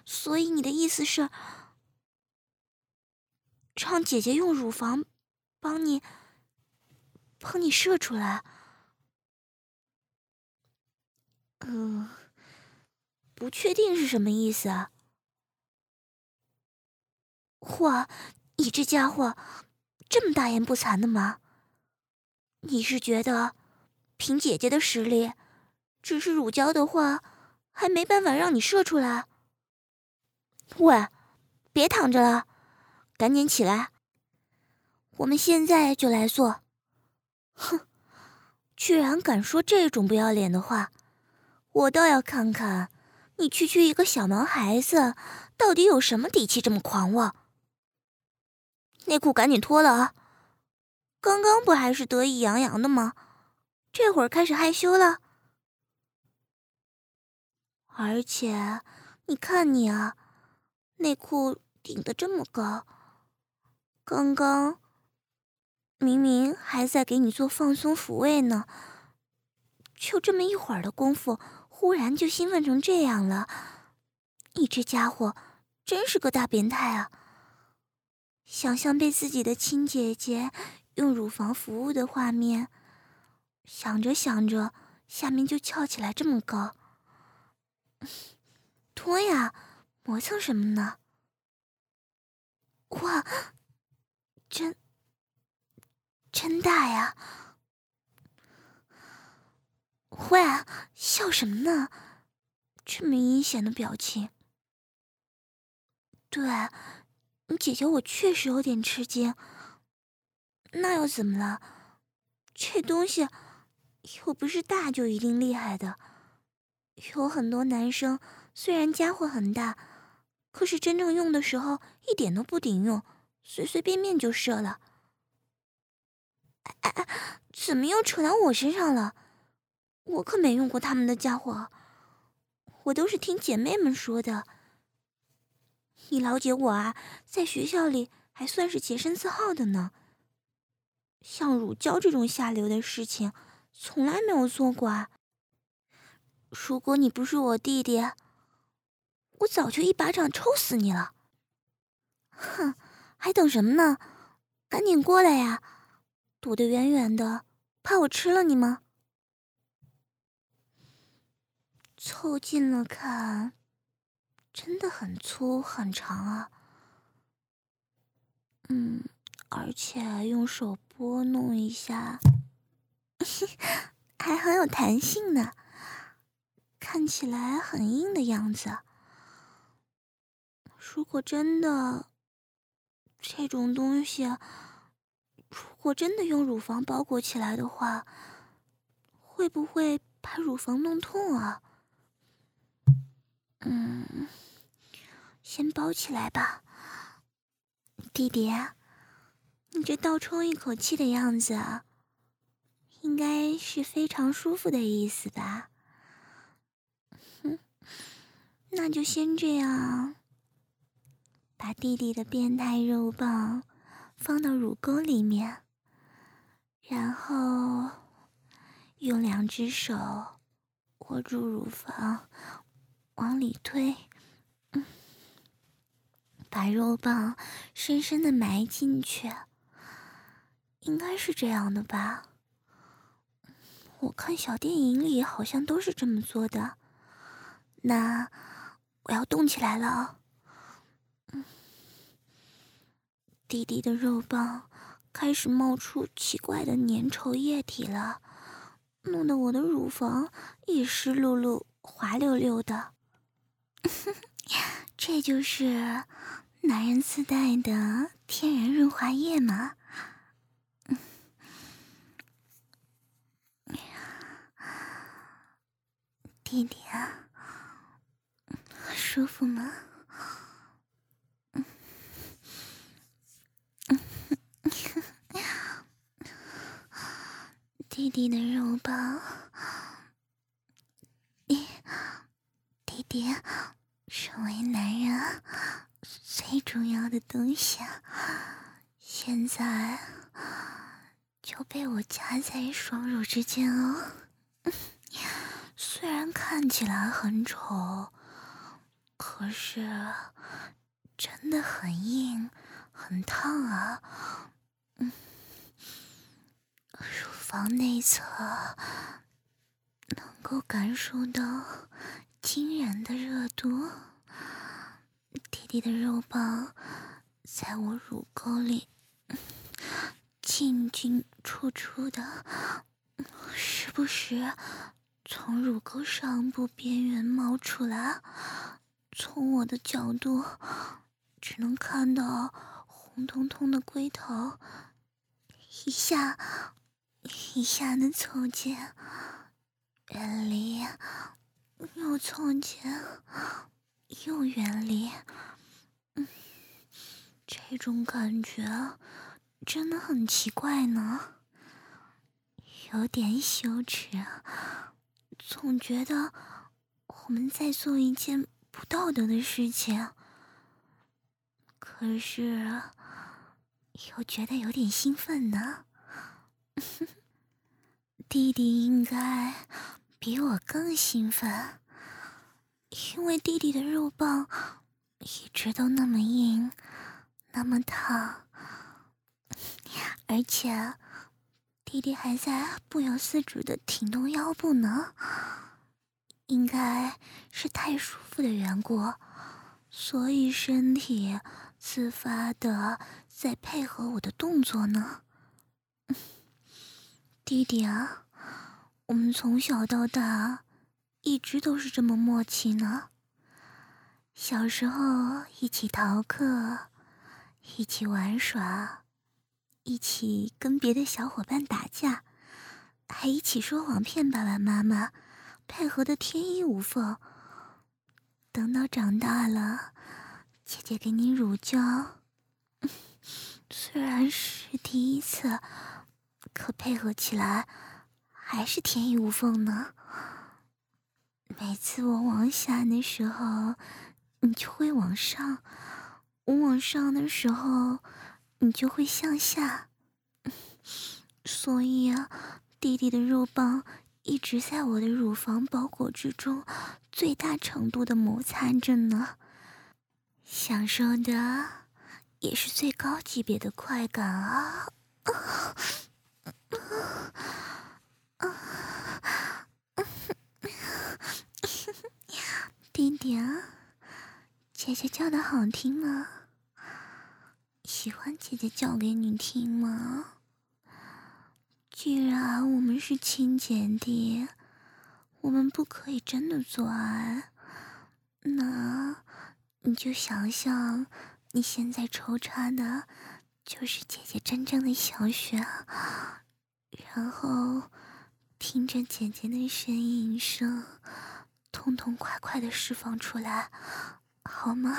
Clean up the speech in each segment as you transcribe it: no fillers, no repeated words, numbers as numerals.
所以你的意思是，让姐姐用乳房帮你射出来？不确定是什么意思啊？嚯，你这家伙这么大言不惭的吗？你是觉得凭姐姐的实力，只是乳胶的话，还没办法让你射出来？喂，别躺着了，赶紧起来，我们现在就来做。哼，居然敢说这种不要脸的话，我倒要看看你区区一个小毛孩子，到底有什么底气这么狂妄。内裤赶紧脱了啊！刚刚不还是得意洋洋的吗？这会儿开始害羞了？而且，你看你啊，内裤顶得这么高，刚刚明明还在给你做放松抚慰呢，就这么一会儿的功夫，忽然就兴奋成这样了。你这家伙真是个大变态啊！想象被自己的亲姐姐用乳房服务的画面，想着想着，下面就翘起来这么高。脱呀，磨蹭什么呢？哇，真大呀！喂，笑什么呢？这么阴险的表情。对，你姐姐我确实有点吃惊。那又怎么了？这东西又不是大就一定厉害的。有很多男生虽然家伙很大，可是真正用的时候一点都不顶用，随随便便就射了。哎，怎么又扯到我身上了？我可没用过他们的家伙，我都是听姐妹们说的。你老姐我啊，在学校里还算是洁身自好的呢。像乳胶这种下流的事情，从来没有做过啊。如果你不是我弟弟，我早就一巴掌抽死你了。哼，还等什么呢？赶紧过来呀！躲得远远的，怕我吃了你吗？凑近了看，真的很粗很长啊。而且用手拨弄一下，还很有弹性呢，看起来很硬的样子。如果真的这种东西，如果真的用乳房包裹起来的话，会不会把乳房弄痛啊？先包起来吧。弟弟，你这倒抽一口气的样子啊，应该是非常舒服的意思吧？那就先这样，把弟弟的变态肉棒放到乳沟里面，然后用2只手握住乳房，往里推，把肉棒深深的埋进去，应该是这样的吧？我看小电影里好像都是这么做的。那我要动起来了啊！弟弟的肉棒开始冒出奇怪的粘稠液体了，弄得我的乳房也湿漉漉、滑溜溜的。这就是男人自带的天然润滑液吗？弟弟啊，舒服吗？弟弟的肉棒，弟弟，身为男人最重要的东西，现在就被我夹在双乳之间哦。虽然看起来很丑，可可是真的很硬，很烫啊。乳房内侧能够感受到惊人的热度，弟弟的肉棒在我乳沟里进进出出的，时不时从乳沟上部边缘冒出来。从我的角度，只能看到红彤彤的龟头，一下一下的凑近，远离，又凑近，又远离。这种感觉真的很奇怪呢，有点羞耻，总觉得我们在做一件不道德的事情，可是又觉得有点兴奋呢。弟弟应该比我更兴奋，因为弟弟的肉棒一直都那么硬，那么烫，而且弟弟还在不由自主地挺动腰部呢，应该是太舒服的缘故，所以身体自发地在配合我的动作呢。弟弟啊，我们从小到大一直都是这么默契呢。小时候一起逃课，一起玩耍，一起跟别的小伙伴打架，还一起说谎骗爸爸妈妈，配合的天衣无缝。等到长大了，姐姐给你乳胶，虽然是第一次，可配合起来还是天衣无缝呢。每次我往下的时候，你就会往上；我往上的时候，你就会向下。所以啊，弟弟的肉棒一直在我的乳房包裹之中，最大程度的摩擦着呢，享受的也是最高级别的快感啊！弟弟啊，姐姐叫的好听吗？喜欢姐姐叫给你听吗？既然我们是亲姐弟，我们不可以真的做爱，那你就想象你现在抽插的就是姐姐真正的小穴，然后听着姐姐的呻吟声，痛痛快快的释放出来，好吗？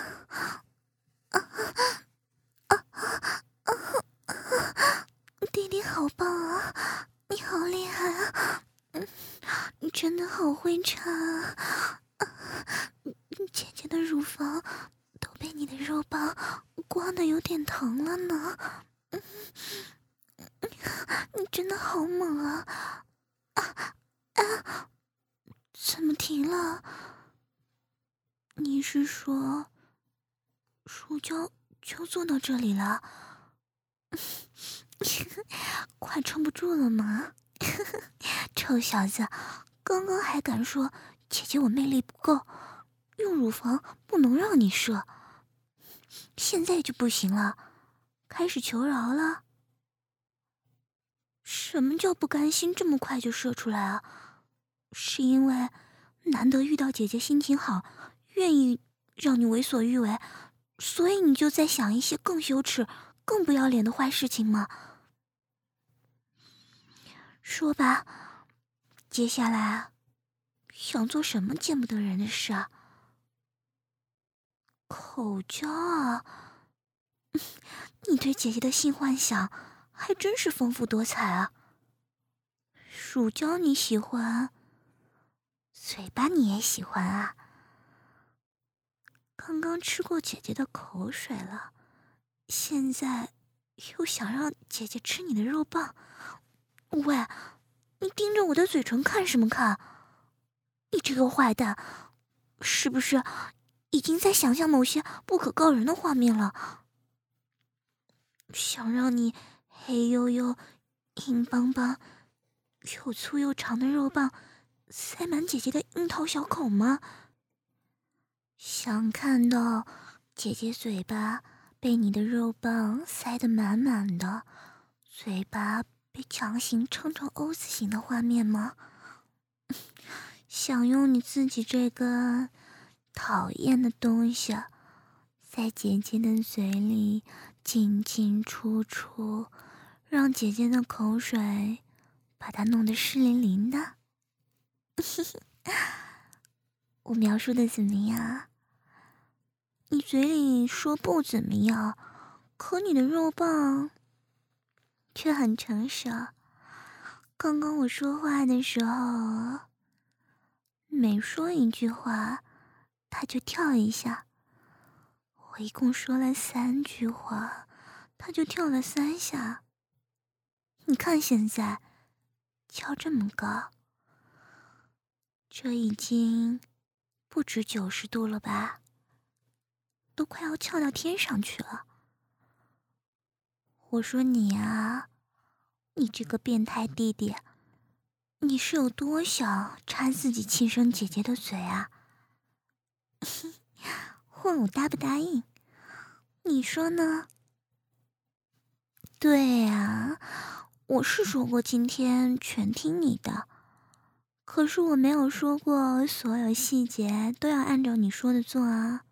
弟弟好棒啊，你好厉害啊，你真的好会插啊，姐姐的乳房都被你的肉棒刮得有点疼了呢，你真的好猛啊！怎么停了？你是说乳胶就做到这里了？快撑不住了吗？臭小子，刚刚还敢说姐姐我魅力不够，用乳房不能让你射，现在就不行了，开始求饶了？什么叫不甘心这么快就射出来啊？是因为难得遇到姐姐心情好，愿意让你为所欲为，所以你就在想一些更羞耻、更不要脸的坏事情吗？说吧，接下来想做什么见不得人的事啊？口交啊？你对姐姐的性幻想还真是丰富多彩啊！乳胶你喜欢，嘴巴你也喜欢啊？刚刚吃过姐姐的口水了，现在又想让姐姐吃你的肉棒？喂，你盯着我的嘴唇看什么看？你这个坏蛋，是不是已经在想象某些不可告人的画面了，想让你黑黝黝、硬邦邦、又粗又长的肉棒塞满姐姐的樱桃小口吗？想看到姐姐嘴巴被你的肉棒塞得满满的，嘴巴被强行撑成 O 字形的画面吗？想用你自己这个讨厌的东西在姐姐的嘴里进进出出，让姐姐的口水把它弄得湿淋淋的。我描述的怎么样？你嘴里说不怎么样，可你的肉棒却很成熟。刚刚我说话的时候，每说一句话，他就跳一下。我一共说了3句话，他就跳了3下。你看现在，跳这么高，这已经不止90度了吧？都快要翘到天上去了。我说你啊，你这个变态弟弟，你是有多想插自己亲生姐姐的嘴啊？问我答不答应？你说呢？对呀，我是说过今天全听你的，可是我没有说过所有细节都要按照你说的做啊。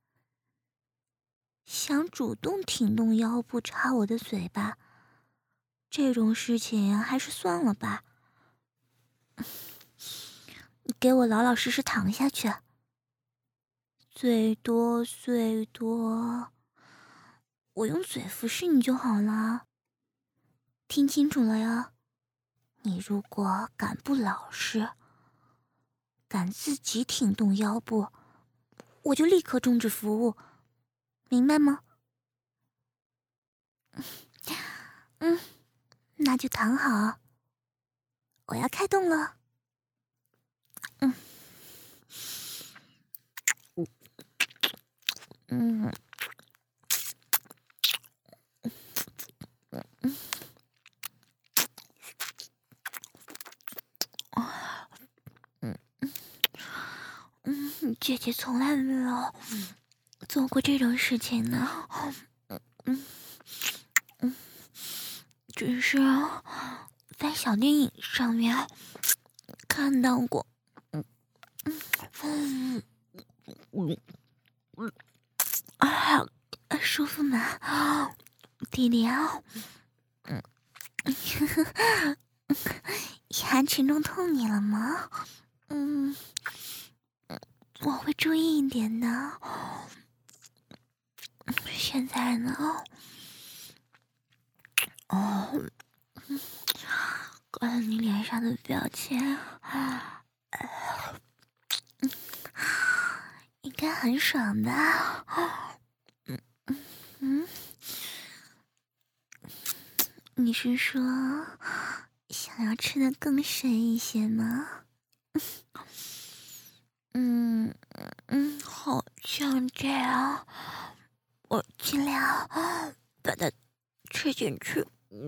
想主动挺动腰部插我的嘴巴，这种事情还是算了吧。你给我老老实实躺下去，最多我用嘴服侍你就好了。听清楚了呀，你如果敢不老实，敢自己挺动腰部，我就立刻终止服务，明白吗？那就躺好，我要开动了。姐姐从来没有做过这种事情呢。只是在小电影上面看到过。舒服吗，弟弟啊？牙齿弄痛你了吗？我会注意一点的。现在呢？看你脸上的表情，应该很爽吧？你是说想要吃的更深一些吗？好像这样，我尽量把它吃进去。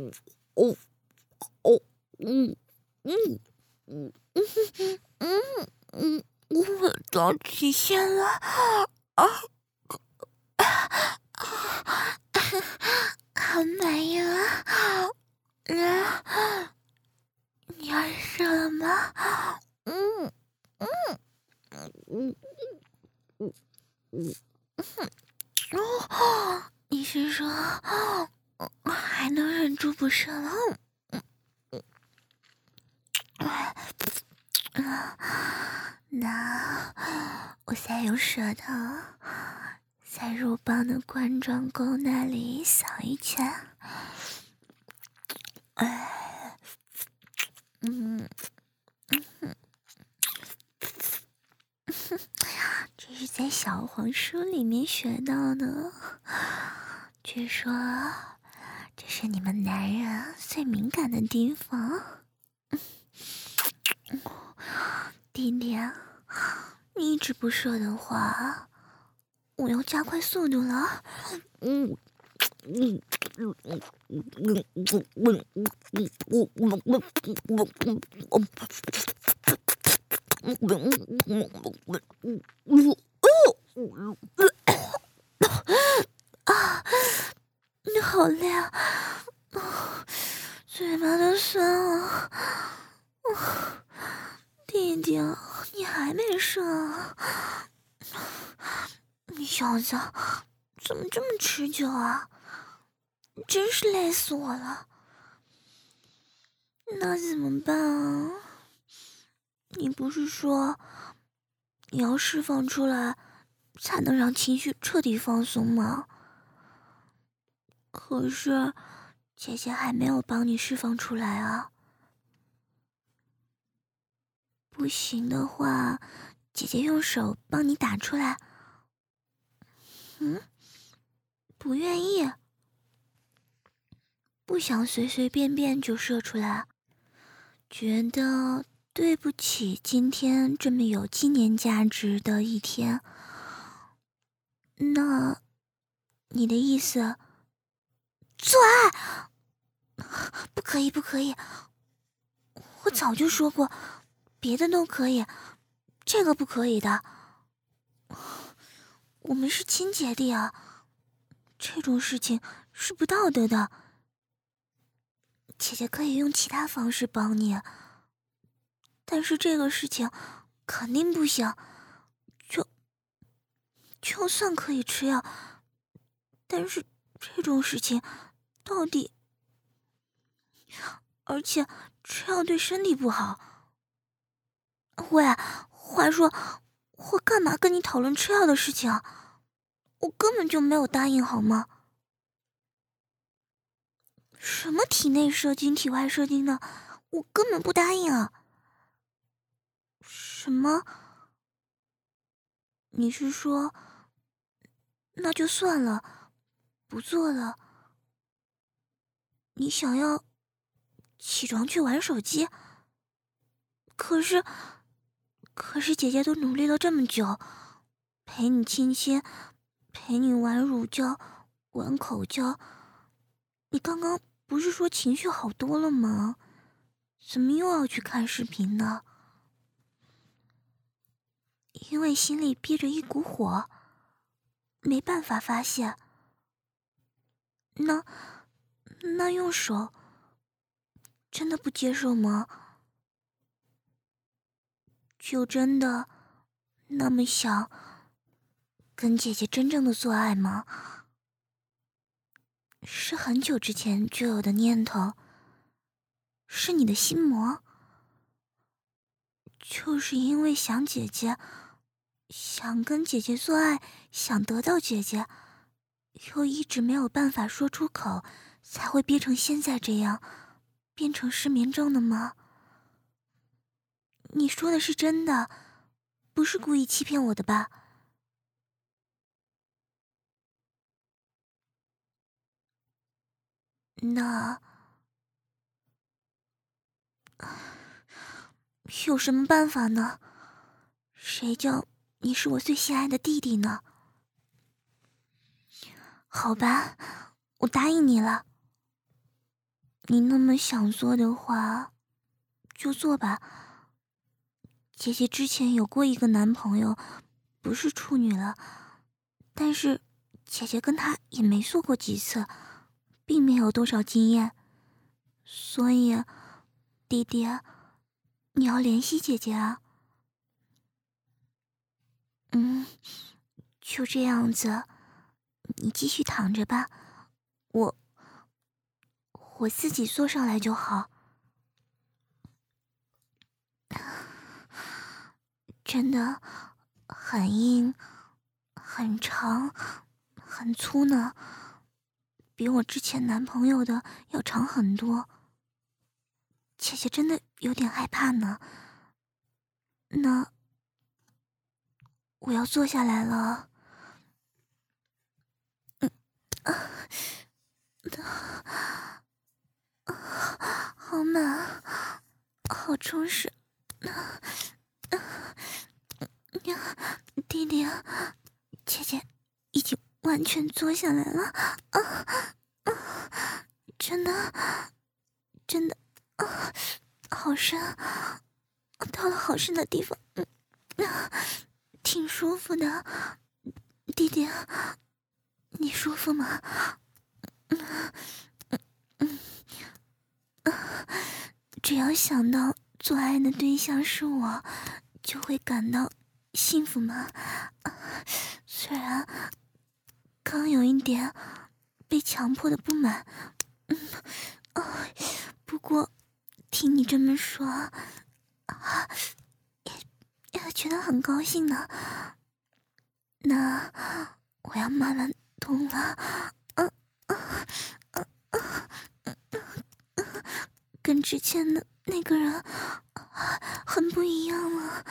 我到极限了好满意了，你要射了吗？你是说还能忍住不射了？那我再用舌头在肉棒的冠状沟那里扫一圈。这是在小黄书里面学到的，据说这是你们男人最敏感的地方。弟弟，你一直不射的话， 我要加快速度了。啊，你好累啊！嘴巴都酸了。弟弟，你还没睡啊？你小子怎么这么持久啊？真是累死我了。那怎么办啊？你不是说你要释放出来才能让情绪彻底放松吗？可是姐姐还没有帮你释放出来啊。不行的话，姐姐用手帮你打出来。不愿意，不想随随便便就射出来，觉得对不起今天这么有纪念价值的一天。那你的意思，做爱？不可以，不可以！我早就说过，别的都可以，这个不可以的。我们是亲姐弟啊，这种事情是不道德的。姐姐可以用其他方式帮你，但是这个事情肯定不行。就算可以吃药，但是这种事情到底……而且吃药对身体不好。喂，话说我干嘛跟你讨论吃药的事情啊？我根本就没有答应，好吗？什么体内射精、体外射精的，我根本不答应啊！什么？你是说，那就算了，不做了？你想要起床去玩手机？可是姐姐都努力了这么久，陪你亲亲，陪你玩乳胶，玩口交。你刚刚不是说情绪好多了吗？怎么又要去看视频呢？因为心里憋着一股火，没办法发泄。那用手真的不接受吗？就真的那么想跟姐姐真正的做爱吗？是很久之前就有的念头，是你的心魔。就是因为想姐姐，想跟姐姐做爱，想得到姐姐，又一直没有办法说出口，才会憋成现在这样，变成失眠症的吗？你说的是真的，不是故意欺骗我的吧？那有什么办法呢？谁叫你是我最心爱的弟弟呢？好吧，我答应你了。你那么想做的话，就做吧。姐姐之前有过一个男朋友，不是处女了，但是姐姐跟他也没做过几次，并没有多少经验。所以，弟弟，你要联系姐姐啊。就这样子，你继续躺着吧，我我自己坐上来就好。真的很硬，很长，很粗呢，比我之前男朋友的要长很多。姐姐真的有点害怕呢。那我要坐下来了。好满，好充实。弟弟，姐姐完全坐下来了，真的，好深，到了好深的地方，挺舒服的，弟弟，你舒服吗？只要想到做爱的对象是我，就会感到幸福吗？虽然刚有一点被强迫的不满，不过听你这么说，也觉得很高兴呢。那我要慢慢动了，跟之前的那个人很不一样了。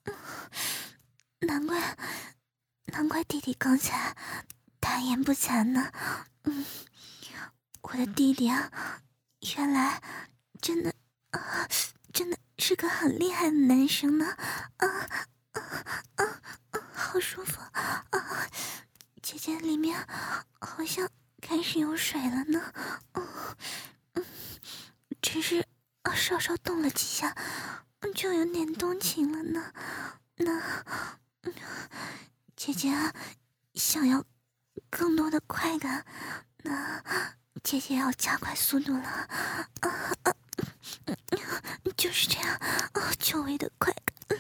难怪弟弟刚才大言不惭呢。我的弟弟啊，原来真的是个很厉害的男生呢。好舒服啊！姐姐里面好像开始有水了呢。只是稍稍动了几下，就有点动情了呢。那姐姐想要更多的快感，那姐姐要加快速度了。就是这样，久违的快感，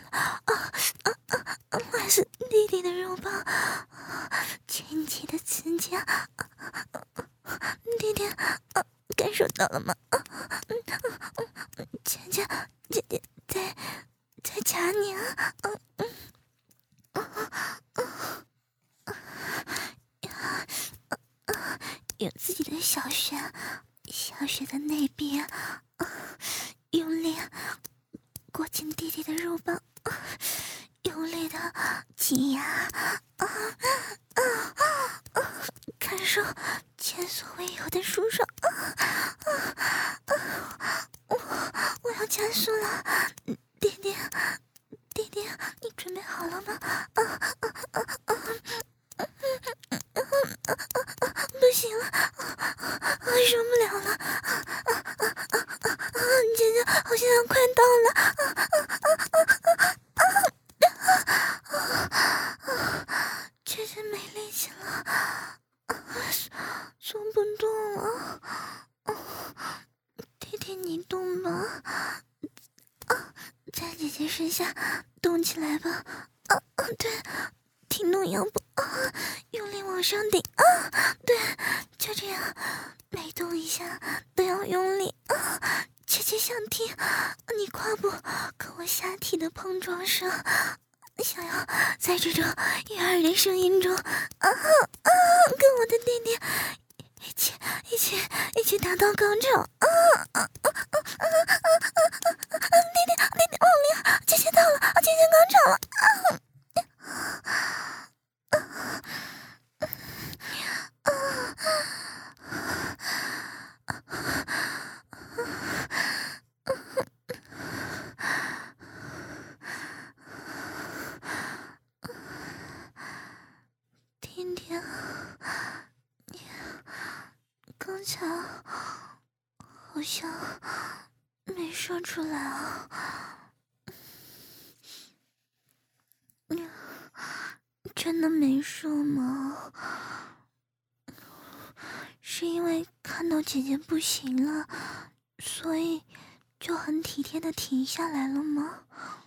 还是弟弟的肉棒，前期的刺激啊！弟弟，感受到了吗？姐姐在夹你啊！有自己的小穴的那边，用力裹紧弟弟的肉棒，用力的挤压，感受前所未有的舒爽。我要加速了，弟弟，你准备好了吗？不行了，受不了了！姐姐好像要快到了，姐姐没力气了，做不动了。弟弟你动吧，在姐姐身下动起来吧。对，挺动腰部，用力往上顶，对，就这样，每动一下都要用力。姐姐想听你胯部和我下体的碰撞声，想要在这种悦耳的声音中，跟我的弟弟一起达到高潮。弟弟，往里，姐姐到了，姐姐高潮了。弟弟，你刚才好像没说出来啊。真的没说吗？是因为看到姐姐不行了，所以就很体贴的停下来了吗？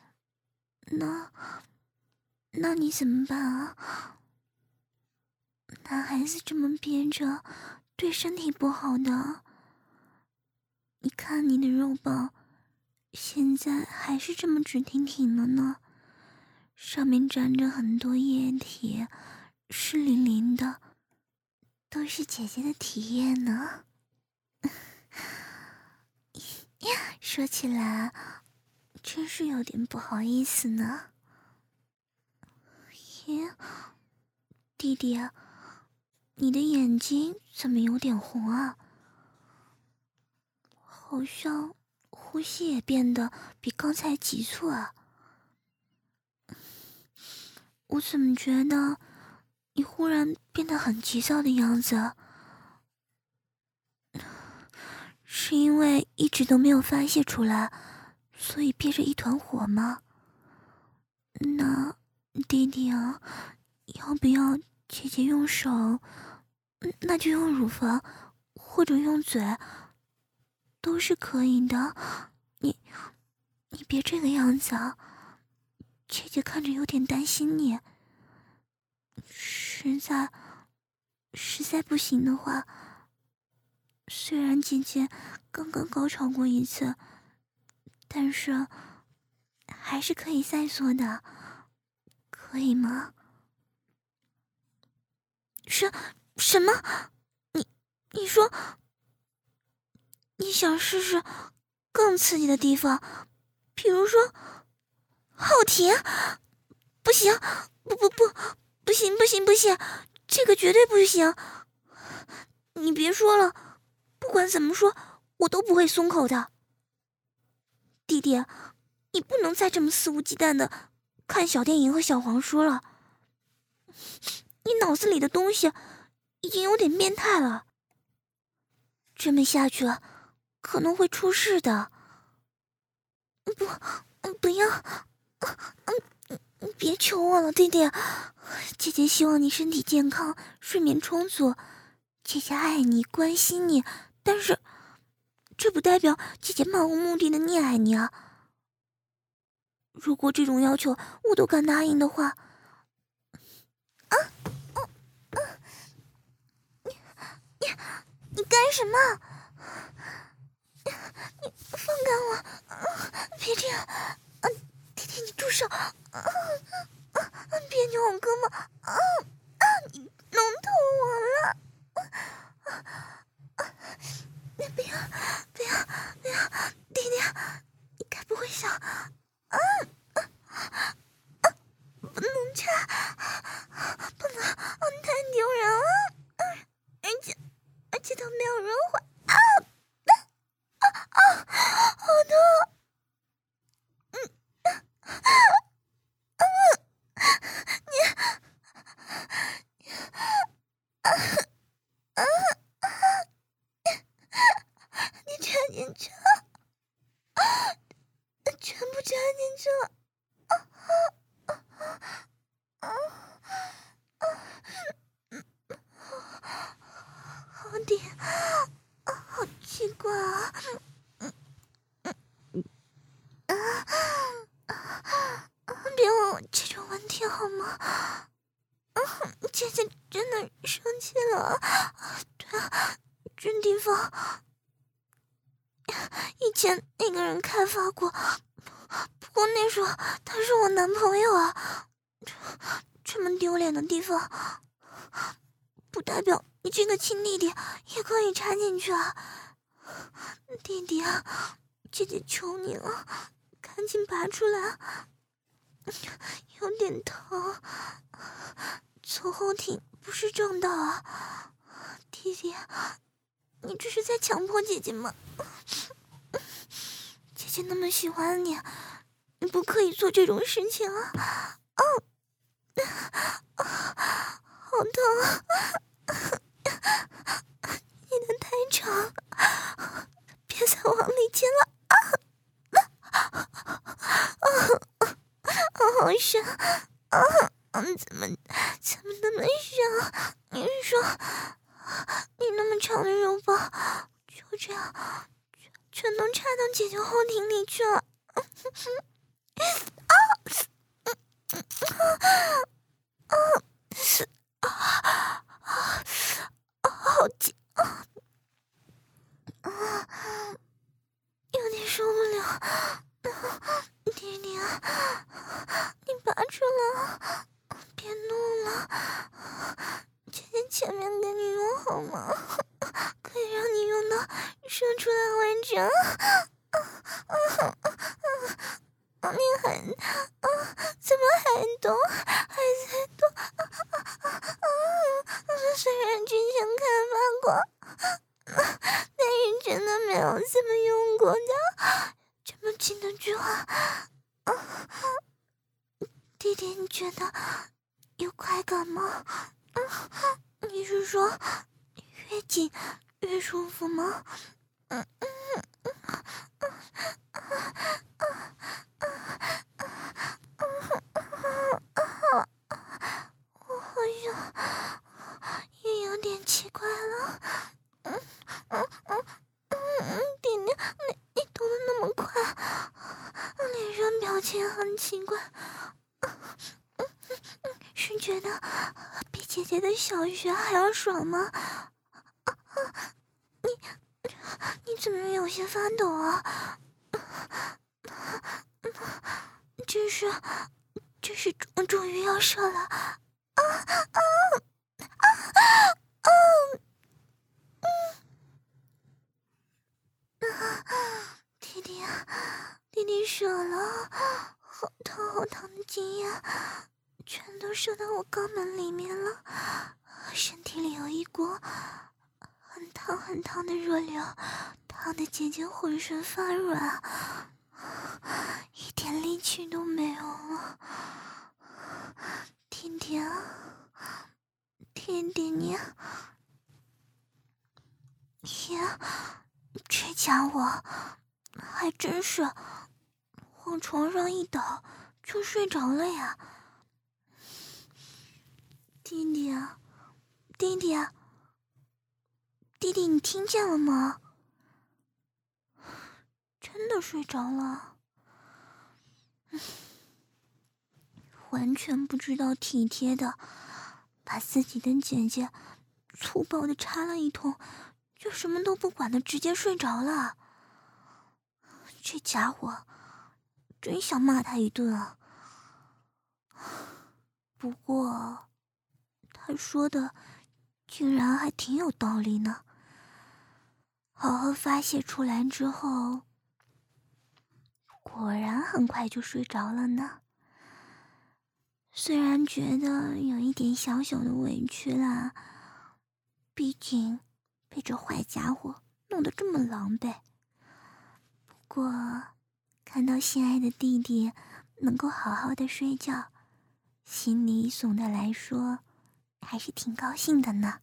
那你怎么办啊？男孩子这么憋着，对身体不好的。你看你的肉棒，现在还是这么直挺挺的呢，上面沾着很多液体，湿淋淋的，都是姐姐的体液呢。说起来，真是有点不好意思呢。咦，弟弟，你的眼睛怎么有点红啊？好像呼吸也变得比刚才急促啊。我怎么觉得你忽然变得很急躁的样子，是因为一直都没有发泄出来，所以憋着一团火吗？那弟弟啊，要不要姐姐用手？那就用乳房或者用嘴，都是可以的。你别这个样子啊，姐姐看着有点担心你。实在不行的话，虽然姐姐刚刚高潮过一次，但是还是可以再做的，可以吗？什么？你说你想试试更刺激的地方，比如说后庭？不行，不行，这个绝对不行！你别说了，不管怎么说，我都不会松口的。弟弟，你不能再这么肆无忌惮的看小电影和小黄书了，你脑子里的东西已经有点变态了，这么下去可能会出事的。不要，别求我了，弟弟，姐姐希望你身体健康，睡眠充足，姐姐爱你，关心你，但是这不代表姐姐漫无目的的溺爱你啊。如果这种要求我都敢答应的话，你干什么？你放开我！别这样！弟弟，你住手！别扭我哥们！你弄痛我了！不要！弟弟，你该不会想……不能插，不能，太丢人了！而且都没有人会好痛！你插进去了，全部插进去了。好点，好奇怪啊！别问我这种问题好吗？姐姐真的生气了。对啊，这地方以前那个人开发过，不过那时候他是我男朋友啊。这么丢脸的地方，不代表你这个亲弟弟也可以插进去啊。弟弟啊，姐姐求你了，赶紧拔出来，有点疼。从后庭不是正道啊。弟弟，你这是在强迫姐姐吗？姐姐那么喜欢你，你不可以做这种事情啊！好痛啊！你的太长，别再往里进了！好深！怎么那么深？你说，你那么长的肉包，就这样全都插到姐姐后庭里去了。好紧！有点受不了。弟弟，你拔出来，别弄了。姐姐前面给你用好吗？可以让你用到射出来为止。你还怎么还动？还在动？虽然之前开发过，但是真的没有怎么用过的。这么紧的句话，弟弟，你觉得有快感吗？ 你是说越紧越舒服吗？我好像也有点奇怪了。弟弟，你动得那么快，脸上表情很奇怪，是觉得比姐姐的小穴还要爽吗？你怎么有些发抖啊？这是终于要射了！弟弟啊，弟弟射了，好烫好烫的经验，全都射到我肛门里面了，身体里有一股很烫很烫的热流，烫得姐姐浑身发软，一点力气都没有了。弟弟啊，弟弟你，天，这家伙还真是往床上一倒就睡着了呀！弟弟啊，弟弟啊，弟弟，你听见了吗？真的睡着了，完全不知道体贴的把自己的姐姐粗暴的插了一通，就什么都不管的直接睡着了。这家伙真想骂他一顿啊！不过他说的竟然还挺有道理呢。好好发泄出来之后，果然很快就睡着了呢。虽然觉得有一点小小的委屈啦，毕竟被这坏家伙弄得这么狼狈。不过看到心爱的弟弟能够好好的睡觉，心里总的来说还是挺高兴的呢。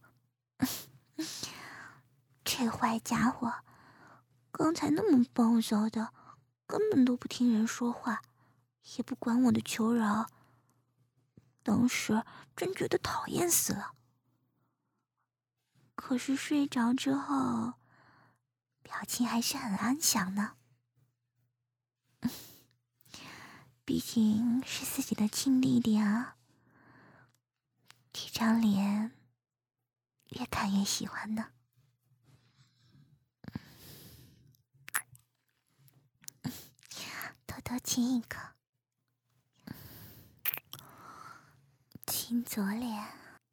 这坏家伙刚才那么暴躁的，根本都不听人说话，也不管我的求饶，当时真觉得讨厌死了。可是睡着之后，表情还是很安详呢。毕竟是自己的亲弟弟啊，这张脸越看越喜欢呢。偷偷亲一口，亲左脸，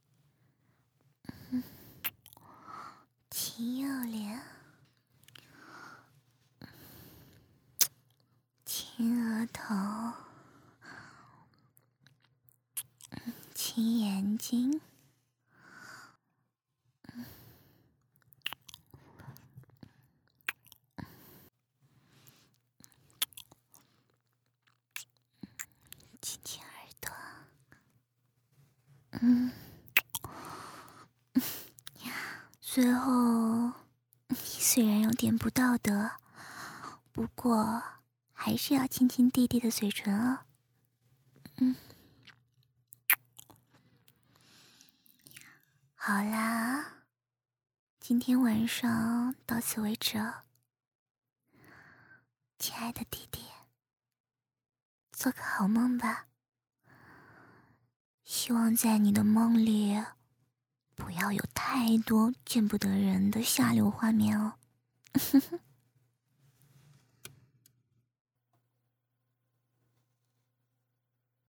亲右脸，亲额头，亲眼睛，亲亲耳朵，最后虽然有点不道德，不过还是要亲亲弟弟的嘴唇哦。好啦，今天晚上到此为止哦。亲爱的弟弟，做个好梦吧。希望在你的梦里不要有太多见不得人的下流画面哦。